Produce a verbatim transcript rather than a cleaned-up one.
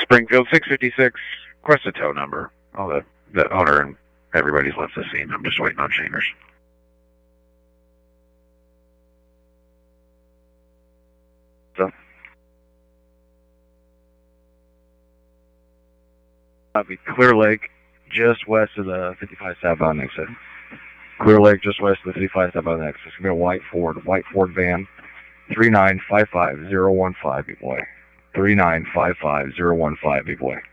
Springfield six fifty-six, request a tow number. All the, the owner and everybody's left the scene. I'm just waiting on Chambers. So, that'll be Clear Lake, just west of the fifty-five southbound exit. Clear Lake, just west of the fifty-five southbound exit. It's going to be a white Ford, white Ford van, three nine five five zero one five, big boy. three nine five five zero one five, big boy.